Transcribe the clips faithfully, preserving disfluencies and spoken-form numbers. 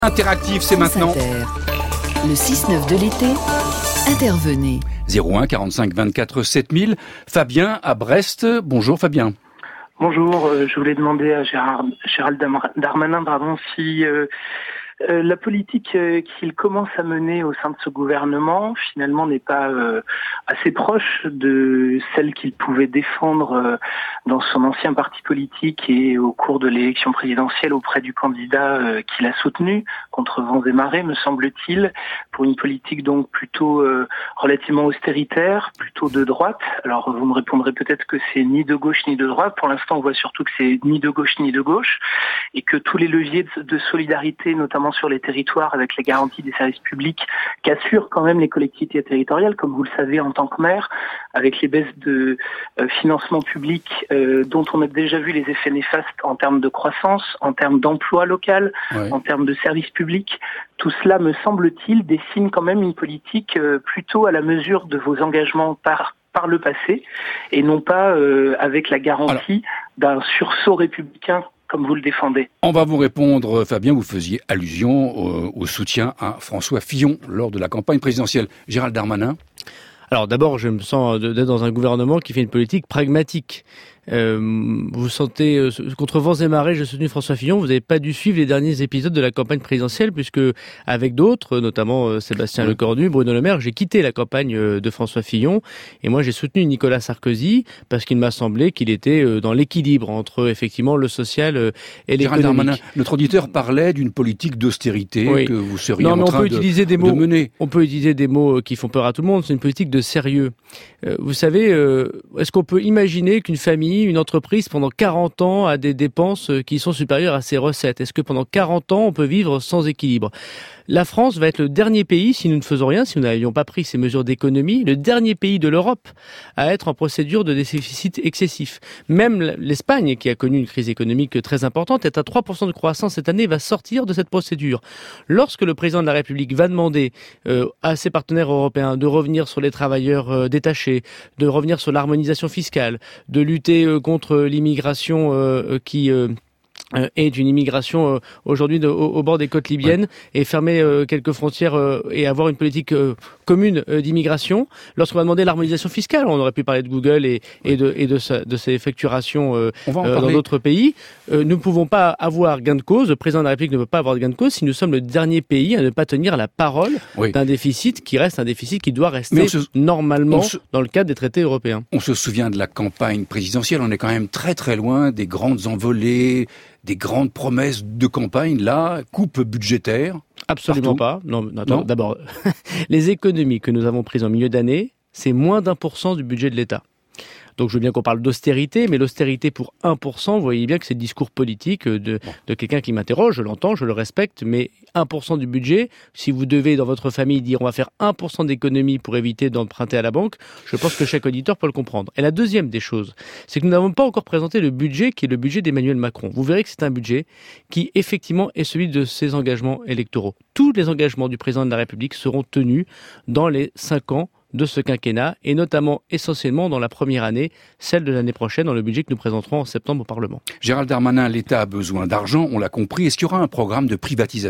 Interactif, c'est France maintenant. Inter. Le six neuf de l'été, intervenez. zéro un quarante-cinq vingt-quatre sept mille. Fabien à Brest. Bonjour Fabien. Bonjour, euh, je voulais demander à Gérard, Gérald Darmanin pardon, si euh, euh, la politique euh, qu'il commence à mener au sein de ce gouvernement, finalement, n'est pas euh, assez proche de celle qu'il pouvait défendre euh, dans son ancien parti politique et au cours de l'élection présidentielle auprès du candidat euh, qu'il a soutenu, contre vents et marées, me semble-t-il, pour une politique donc plutôt euh, relativement austéritaire, plutôt de droite. Alors, vous me répondrez peut-être que c'est ni de gauche ni de droite. Pour l'instant, on voit surtout que c'est ni de gauche ni de gauche et que tous les leviers de, de solidarité, notamment sur les territoires avec les garanties des services publics qu'assurent quand même les collectivités territoriales, comme vous le savez en tant que maire, avec les baisses de euh, financement public euh, dont on a déjà vu les effets néfastes en termes de croissance, en termes d'emploi local, Ouais. en termes de services publics. Tout cela, me semble-t-il, dessine quand même une politique euh, plutôt à la mesure de vos engagements par par le passé et non pas euh, avec la garantie Alors, d'un sursaut républicain comme vous le défendez. On va vous répondre, Fabien. Vous faisiez allusion au, au soutien à François Fillon lors de la campagne présidentielle. Gérald Darmanin. Alors d'abord, je me sens d'être dans un gouvernement qui fait une politique pragmatique. Euh, vous sentez, euh, contre vents et marées, j'ai soutenu François Fillon. Vous n'avez pas dû suivre les derniers épisodes de la campagne présidentielle, puisque avec d'autres, notamment euh, Sébastien oui. Lecornu, Bruno Le Maire, j'ai quitté la campagne euh, de François Fillon. Et moi, j'ai soutenu Nicolas Sarkozy parce qu'il m'a semblé qu'il était euh, dans l'équilibre entre effectivement le social euh, et Gérald l'économique. Darmanin, notre auditeur parlait d'une politique d'austérité Oui. que vous seriez non, mais en on train peut de, utiliser des de mots, mener. On peut utiliser des mots qui font peur à tout le monde. C'est une politique de sérieux. Euh, vous savez, euh, est-ce qu'on peut imaginer qu'une famille, une entreprise, pendant quarante ans, a des dépenses qui sont supérieures à ses recettes? Est-ce que pendant quarante ans, on peut vivre sans équilibre? La France va être le dernier pays, si nous ne faisons rien, si nous n'avions pas pris ces mesures d'économie, le dernier pays de l'Europe à être en procédure de déficit excessif. Même l'Espagne, qui a connu une crise économique très importante, est à trois pour cent de croissance cette année, va sortir de cette procédure. Lorsque le président de la République va demander euh, à ses partenaires européens de revenir sur les travailleurs euh, détachés, de revenir sur l'harmonisation fiscale, de lutter euh, contre l'immigration euh, qui... Euh, Euh, et d'une immigration euh, aujourd'hui de, au, au bord des côtes libyennes, ouais. Et fermer euh, quelques frontières euh, et avoir une politique euh, commune euh, d'immigration. Lorsqu'on va demander l'harmonisation fiscale, on aurait pu parler de Google et, et, de, et de, sa, de ses facturations euh, euh, dans d'autres pays. Euh, nous ne pouvons pas avoir gain de cause, le président de la République ne peut pas avoir de gain de cause si nous sommes le dernier pays à ne pas tenir la parole oui. d'un déficit qui reste un déficit qui doit rester se, normalement se, dans le cadre des traités européens. On se souvient de la campagne présidentielle, on est quand même très très loin des grandes envolées, des grandes promesses de campagne, là, coupe budgétaire. Absolument partout. pas. Non, attends, non. D'abord, les économies que nous avons prises en milieu d'année, c'est moins d'un pour cent du budget de l'État. Donc je veux bien qu'on parle d'austérité, mais l'austérité pour un pour cent, vous voyez bien que c'est le discours politique de, de quelqu'un qui m'interroge, je l'entends, je le respecte, mais un pour cent du budget, si vous devez dans votre famille dire on va faire un pour cent d'économie pour éviter d'emprunter à la banque, je pense que chaque auditeur peut le comprendre. Et la deuxième des choses, c'est que nous n'avons pas encore présenté le budget qui est le budget d'Emmanuel Macron. Vous verrez que c'est un budget qui effectivement est celui de ses engagements électoraux. Tous les engagements du président de la République seront tenus dans les cinq ans de ce quinquennat, et notamment essentiellement dans la première année, celle de l'année prochaine, dans le budget que nous présenterons en septembre au Parlement. Gérald Darmanin, l'État a besoin d'argent, on l'a compris. Est-ce qu'il y aura un programme de privatisation ?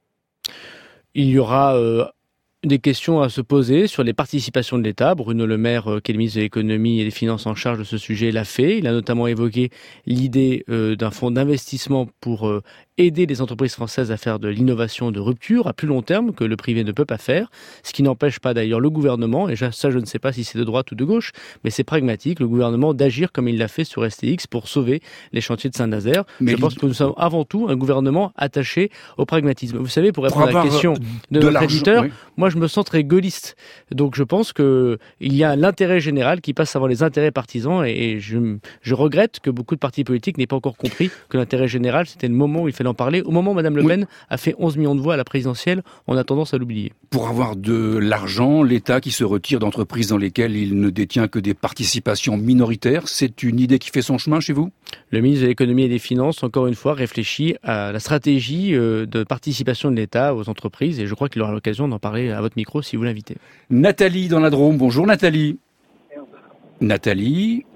Il y aura euh, des questions à se poser sur les participations de l'État. Bruno Le Maire, euh, qui est le ministre de l'économie et des finances en charge de ce sujet, l'a fait. Il a notamment évoqué l'idée euh, d'un fonds d'investissement pour euh, aider les entreprises françaises à faire de l'innovation de rupture à plus long terme que le privé ne peut pas faire, ce qui n'empêche pas d'ailleurs le gouvernement, et ça je ne sais pas si c'est de droite ou de gauche, mais c'est pragmatique, le gouvernement d'agir comme il l'a fait sur S T X pour sauver les chantiers de Saint-Nazaire. Mais je pense que nous sommes avant tout un gouvernement attaché au pragmatisme. Vous savez, pour répondre pour à la question de, de notre éditeur, oui. Moi je me sens très gaulliste, donc je pense qu'il y a l'intérêt général qui passe avant les intérêts partisans, et je, je regrette que beaucoup de partis politiques n'aient pas encore compris que l'intérêt général c'était le moment où il fallait en parler. Au moment où Mme Le Pen oui. a fait onze millions de voix à la présidentielle, on a tendance à l'oublier. Pour avoir de l'argent, l'État qui se retire d'entreprises dans lesquelles il ne détient que des participations minoritaires, c'est une idée qui fait son chemin chez vous ? Le ministre de l'économie et des finances, encore une fois, réfléchit à la stratégie de participation de l'État aux entreprises, et je crois qu'il aura l'occasion d'en parler à votre micro si vous l'invitez. Nathalie dans la Drôme. Bonjour Nathalie. Nathalie,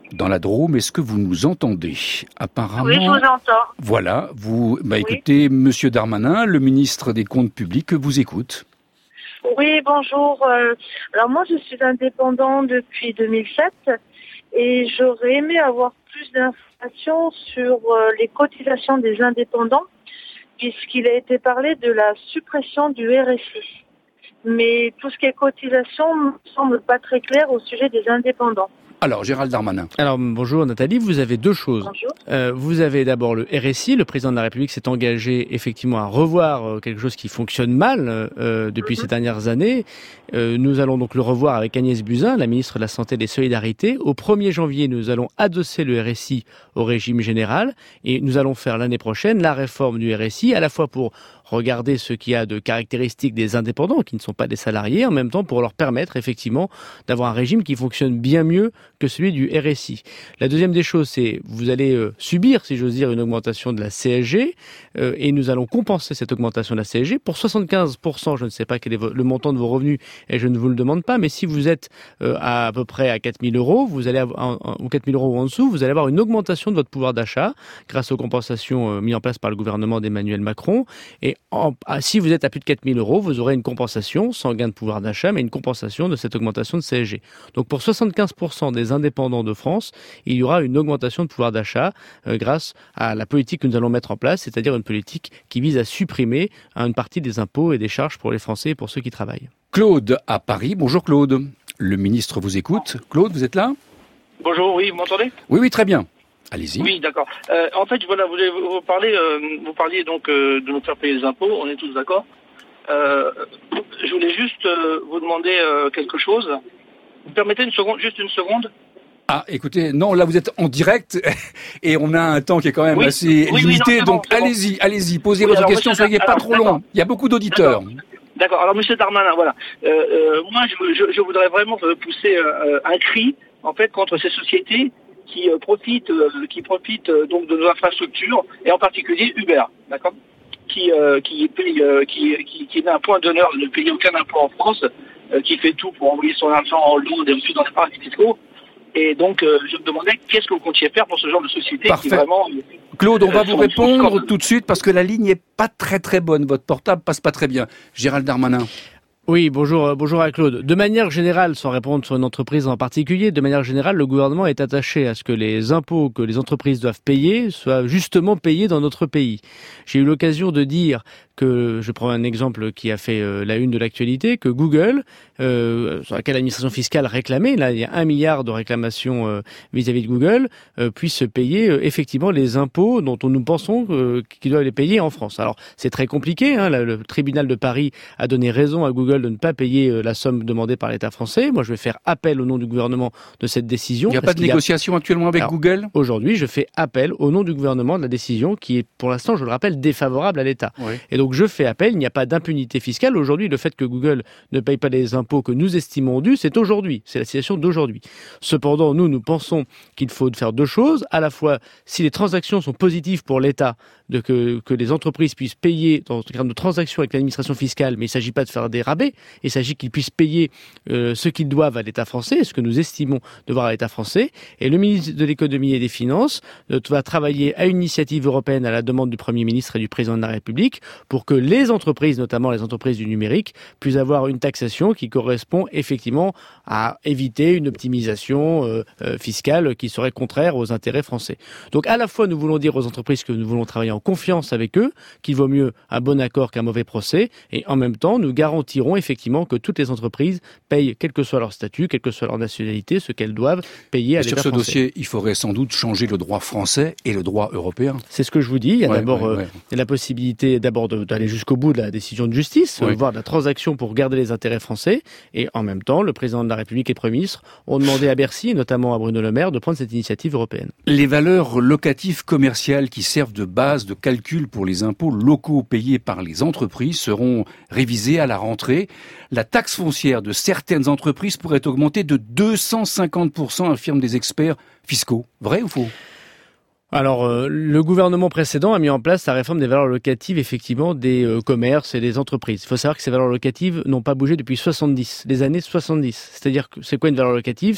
dans la Drôme. Est-ce que vous nous entendez? Apparemment. Oui, je vous entends. Voilà, vous, bah, Oui. écoutez, Monsieur Darmanin, le ministre des Comptes publics, vous écoute. Oui, bonjour. Euh, Alors moi, je suis indépendant depuis deux mille sept et j'aurais aimé avoir plus d'informations sur euh, les cotisations des indépendants, puisqu'il a été parlé de la suppression du R S I. Mais tout ce qui est cotisation ne me semble pas très clair au sujet des indépendants. Alors, Gérald Darmanin. Alors bonjour Nathalie, vous avez deux choses. Bonjour. Euh, vous avez d'abord le R S I, le président de la République s'est engagé effectivement à revoir euh, quelque chose qui fonctionne mal euh, depuis Mhm. ces dernières années. Euh, nous allons donc le revoir avec Agnès Buzyn, la ministre de la Santé et des Solidarités. Au premier janvier, nous allons adosser le R S I au régime général et nous allons faire l'année prochaine la réforme du R S I, à la fois pour regarder ce qu'il y a de caractéristiques des indépendants qui ne sont pas des salariés, en même temps pour leur permettre effectivement d'avoir un régime qui fonctionne bien mieux que celui du R S I. La deuxième des choses, c'est vous allez euh, subir, si j'ose dire, une augmentation de la C S G euh, et nous allons compenser cette augmentation de la C S G pour soixante-quinze pour cent. Je ne sais pas quel est vo- le montant de vos revenus et je ne vous le demande pas, mais si vous êtes euh, à, à peu près à quatre mille euros, vous allez avoir, en- en- ou quatre mille euros ou en dessous, vous allez avoir une augmentation de votre pouvoir d'achat grâce aux compensations euh, mises en place par le gouvernement d'Emmanuel Macron. Et en, ah, si vous êtes à plus de quatre mille euros, vous aurez une compensation, sans gain de pouvoir d'achat, mais une compensation de cette augmentation de C S G. Donc pour soixante-quinze pour cent des indépendants de France, il y aura une augmentation de pouvoir d'achat euh, grâce à la politique que nous allons mettre en place, c'est-à-dire une politique qui vise à supprimer une partie des impôts et des charges pour les Français et pour ceux qui travaillent. Claude à Paris. Bonjour Claude. Le ministre vous écoute. Claude, vous êtes là? Bonjour, oui, vous m'entendez? Oui, oui, très bien. Allez-y. Oui, d'accord. Euh, en fait, voilà, vous, voulez- vous parlez, euh, vous parliez donc euh, de nous faire payer les impôts, on est tous d'accord. Euh, je voulais juste euh, vous demander euh, quelque chose. Vous permettez une seconde, juste une seconde? Ah, écoutez, non, là vous êtes en direct et on a un temps qui est quand même Oui, assez oui, oui, limité, non, c'est bon, donc c'est bon. allez-y, allez-y, posez Oui, votre alors, question, monsieur soyez Dar- pas alors, trop d'accord. long. Il y a beaucoup d'auditeurs. D'accord. Alors, Monsieur Darmanin, voilà. Euh, euh, moi, je, je, je voudrais vraiment euh, pousser euh, un cri, en fait, contre ces sociétés qui euh, profitent, euh, qui profitent euh, donc de nos infrastructures et en particulier Uber, d'accord, qui euh, qui paye, euh, qui qui qui met un point d'honneur de ne payer aucun impôt en France, euh, qui fait tout pour envoyer son argent en Londres et ensuite dans les paradis fiscaux. Et donc, euh, je me demandais qu'est-ce que vous comptiez faire pour ce genre de société Parfait. qui vraiment. Claude, on va Euh, vous sont- répondre sont- tout de suite parce que la ligne est pas très très bonne. Votre portable passe pas très bien. Gérald Darmanin. Oui, bonjour, euh, bonjour à Claude. De manière générale, sans répondre sur une entreprise en particulier, de manière générale, le gouvernement est attaché à ce que les impôts que les entreprises doivent payer soient justement payés dans notre pays. J'ai eu l'occasion de dire que, je prends un exemple qui a fait euh, la une de l'actualité, que Google, euh, sur laquelle l'administration fiscale réclamait, là il y a un milliard de réclamations euh, vis-à-vis de Google, euh, puisse payer euh, effectivement les impôts dont on, nous pensons euh, qu'ils doivent les payer en France. Alors c'est très compliqué, hein, le, le tribunal de Paris a donné raison à Google de ne pas payer euh, la somme demandée par l'État français. Moi je vais faire appel au nom du gouvernement de cette décision. Il n'y a parce pas de qu'il y a- négociation actuellement avec Alors, Google? Aujourd'hui, je fais appel au nom du gouvernement de la décision qui est, pour l'instant, je le rappelle, défavorable à l'État. Oui. Et donc, je fais appel. Il n'y a pas d'impunité fiscale. Aujourd'hui, le fait que Google ne paye pas les impôts que nous estimons dus, c'est aujourd'hui. C'est la situation d'aujourd'hui. Cependant, nous, nous pensons qu'il faut faire deux choses. À la fois, si les transactions sont positives pour l'État, de que, que les entreprises puissent payer dans le cadre de transactions avec l'administration fiscale, mais il ne s'agit pas de faire des rabais, il s'agit qu'ils puissent payer euh, ce qu'ils doivent à l'État français, ce que nous estimons devoir à l'État français. Et le ministre de l'économie et des finances euh, va travailler à une initiative européenne à la demande du Premier ministre et du Président de la République pour que les entreprises, notamment les entreprises du numérique, puissent avoir une taxation qui correspond effectivement à éviter une optimisation euh, euh, fiscale qui serait contraire aux intérêts français. Donc à la fois nous voulons dire aux entreprises que nous voulons travailler en confiance avec eux, qu'il vaut mieux un bon accord qu'un mauvais procès, et en même temps nous garantirons effectivement que toutes les entreprises payent, quel que soit leur statut, quelle que soit leur nationalité, ce qu'elles doivent payer à Et l'État sur ce français. dossier, il faudrait sans doute changer le droit français et le droit européen. C'est ce que je vous dis. Il y a Ouais, d'abord ouais, euh, ouais. la possibilité d'abord de- d'aller jusqu'au bout de la décision de justice, Ouais. euh, voire de la transaction pour garder les intérêts français. Et en même temps, le président de la République et le Premier ministre ont demandé à Bercy, et notamment à Bruno Le Maire, de prendre cette initiative européenne. Les valeurs locatives commerciales qui servent de base de calcul pour les impôts locaux payés par les entreprises seront révisées à la rentrée. La taxe foncière de certaines entreprises pourrait augmenter de deux cent cinquante pour cent, affirment des experts fiscaux. Vrai ou faux? Alors, euh, le gouvernement précédent a mis en place la réforme des valeurs locatives, effectivement, des euh, commerces et des entreprises. Il faut savoir que ces valeurs locatives n'ont pas bougé depuis soixante-dix, les années soixante-dix. C'est-à-dire que c'est quoi une valeur locative? C'est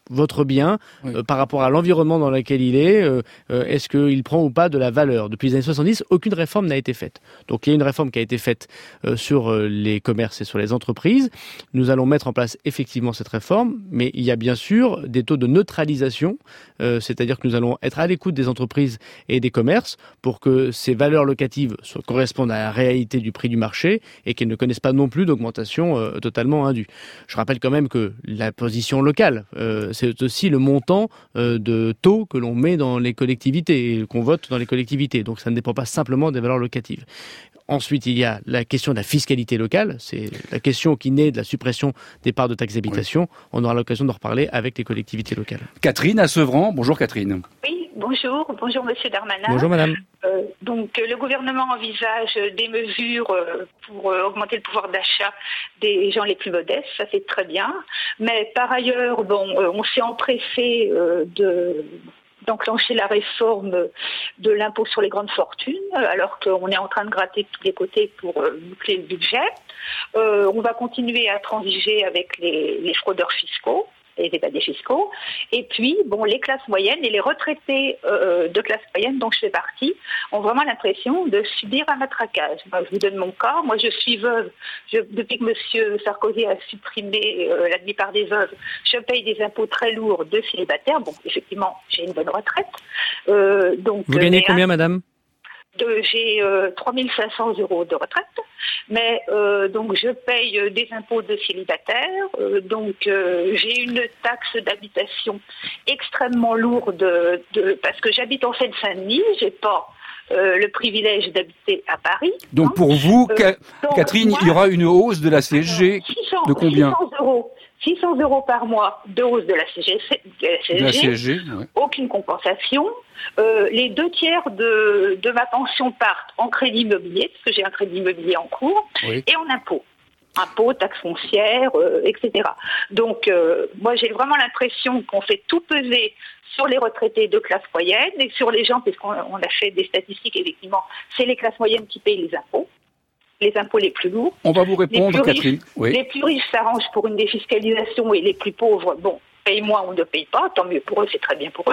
votre bien oui. euh, par rapport à l'environnement dans lequel il est, euh, euh, est-ce qu'il prend ou pas de la valeur? Depuis les années soixante-dix, aucune réforme n'a été faite. Donc il y a une réforme qui a été faite euh, sur euh, les commerces et sur les entreprises. Nous allons mettre en place effectivement cette réforme, mais il y a bien sûr des taux de neutralisation, euh, c'est-à-dire que nous allons être à l'écoute des entreprises et des commerces pour que ces valeurs locatives soient, correspondent à la réalité du prix du marché et qu'elles ne connaissent pas non plus d'augmentation euh, totalement indue. Je rappelle quand même que la position locale, euh, c'est aussi le montant euh, de taux que l'on met dans les collectivités et qu'on vote dans les collectivités. Donc ça ne dépend pas simplement des valeurs locatives. Ensuite, il y a la question de la fiscalité locale. C'est la question qui naît de la suppression des parts de taxes d'habitation. Oui. On aura l'occasion d'en reparler avec les collectivités locales. Catherine à Sevran. Bonjour Catherine. Oui, bonjour. Bonjour Monsieur Darmanin. Bonjour Madame. Euh, donc le gouvernement envisage des mesures euh, pour euh, augmenter le pouvoir d'achat des gens les plus modestes. Ça c'est très bien. Mais par ailleurs, bon, euh, on s'est empressé euh, de... d'enclencher la réforme de l'impôt sur les grandes fortunes, alors qu'on est en train de gratter de tous les côtés pour euh, boucler le budget. Euh, on va continuer à transiger avec les, les fraudeurs fiscaux, les évadés fiscaux. Et puis, bon, les classes moyennes et les retraités euh, de classe moyenne, dont je fais partie, ont vraiment l'impression de subir un matraquage. Moi, je vous donne mon cas. Moi, je suis veuve. Je, depuis que M. Sarkozy a supprimé euh, la demi-part des veuves, je paye des impôts très lourds de célibataire. Bon, effectivement, j'ai une bonne retraite. Euh, donc, vous gagnez combien, un... madame? De, j'ai euh, trois mille cinq cents euros de retraite, mais euh, donc je paye euh, des impôts de célibataire, euh, donc euh, j'ai une taxe d'habitation extrêmement lourde de, de, parce que j'habite en Seine-Saint-Denis, j'ai pas euh, le privilège d'habiter à Paris. Donc hein. Pour vous, euh, donc, Catherine, moi, il y aura une hausse de la C S G six cents, de combien? six cents euros. six cents euros par mois de hausse de la C S G, de la C S G, de la C S G ouais. Aucune compensation. Euh, les deux tiers de, de ma pension partent en crédit immobilier, parce que j'ai un crédit immobilier en cours, oui. Et en impôts. Impôts, taxes foncières, euh, et cetera. Donc, euh, moi, j'ai vraiment l'impression qu'on fait tout peser sur les retraités de classe moyenne et sur les gens, puisqu'on on a fait des statistiques, effectivement, c'est les classes moyennes qui payent les impôts. Les impôts les plus lourds. On va vous répondre, Catherine. Riches, oui. Les plus riches s'arrangent pour une défiscalisation et les plus pauvres, bon, payent moins ou ne payent pas. Tant mieux pour eux, c'est très bien pour eux.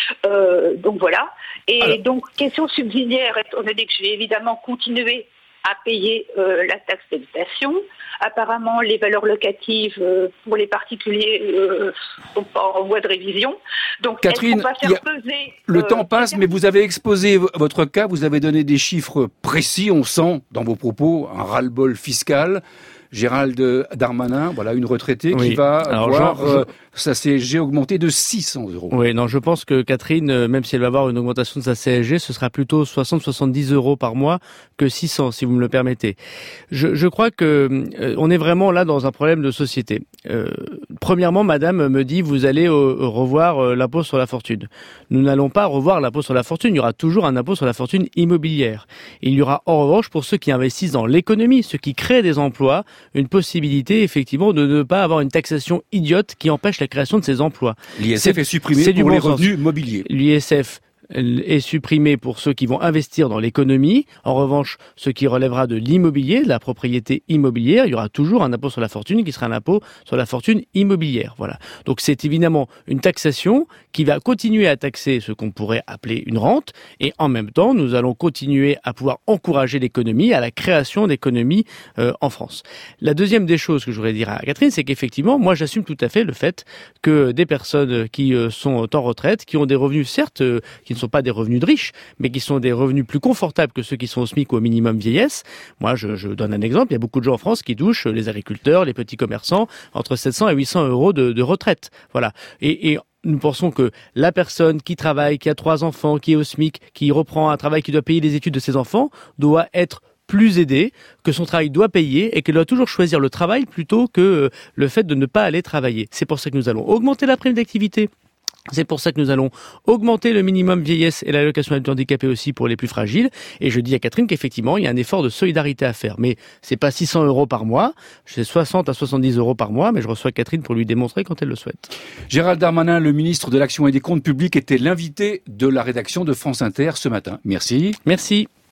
Euh, donc voilà. Et Alors. donc, question subsidiaire, étant donné que je vais évidemment continuer à payer euh, la taxe d'habitation. Apparemment, les valeurs locatives euh, pour les particuliers euh, sont pas en voie de révision. Donc, Catherine, est-ce qu'on va faire a... peser, le euh, temps passe, mais vous avez exposé votre cas, vous avez donné des chiffres précis, on sent dans vos propos un ras-le-bol fiscal. Gérald Darmanin, voilà une retraitée oui. qui va Alors, avoir Jean, euh, sa C S G augmentée de six cents euros. Oui, non, je pense que Catherine, même si elle va avoir une augmentation de sa C S G, ce sera plutôt soixante à soixante-dix euros par mois que six cents, si vous me le permettez. Je, je crois que euh, on est vraiment là dans un problème de société. Euh, premièrement, Madame me dit, vous allez euh, revoir euh, l'impôt sur la fortune. Nous n'allons pas revoir l'impôt sur la fortune. Il y aura toujours un impôt sur la fortune immobilière. Il y aura en revanche pour ceux qui investissent dans l'économie, ceux qui créent des emplois, une possibilité effectivement de ne pas avoir une taxation idiote qui empêche la création de ces emplois. L'I S F est, est supprimé pour les revenus mobiliers. L'I S F est supprimé pour ceux qui vont investir dans l'économie. En revanche, ce qui relèvera de l'immobilier, de la propriété immobilière, il y aura toujours un impôt sur la fortune qui sera un impôt sur la fortune immobilière. Voilà. Donc c'est évidemment une taxation qui va continuer à taxer ce qu'on pourrait appeler une rente, et en même temps, nous allons continuer à pouvoir encourager l'économie, à la création d'économies euh, en France. La deuxième des choses que je voudrais dire à Catherine, c'est qu'effectivement, moi j'assume tout à fait le fait que des personnes qui euh, sont en retraite, qui ont des revenus certes, euh, qui ne sont pas des revenus de riches, mais qui sont des revenus plus confortables que ceux qui sont au SMIC ou au minimum vieillesse. Moi, je, je donne un exemple. Il y a beaucoup de gens en France qui touchent, les agriculteurs, les petits commerçants, entre sept cents et huit cents euros de, de retraite. Voilà. Et, et nous pensons que la personne qui travaille, qui a trois enfants, qui est au SMIC, qui reprend un travail qui doit payer les études de ses enfants, doit être plus aidée, que son travail doit payer et qu'elle doit toujours choisir le travail plutôt que le fait de ne pas aller travailler. C'est pour ça que nous allons augmenter la prime d'activité. C'est pour ça que nous allons augmenter le minimum vieillesse et l'allocation adulte handicapé aussi pour les plus fragiles. Et je dis à Catherine qu'effectivement, il y a un effort de solidarité à faire. Mais c'est pas six cents euros par mois, c'est soixante à soixante-dix euros par mois, mais je reçois Catherine pour lui démontrer quand elle le souhaite. Gérald Darmanin, le ministre de l'Action et des Comptes Publics, était l'invité de la rédaction de France Inter ce matin. Merci. Merci.